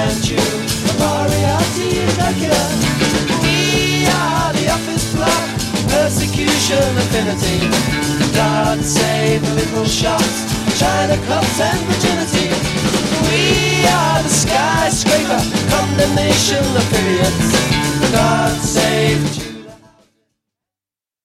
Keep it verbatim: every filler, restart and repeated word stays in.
and you. Moriarty and Dracula. We are the office block. Persecution affinity. God save the little shots. China clubs and virginity. We are the skyscraper. Condemnation affiliates. God save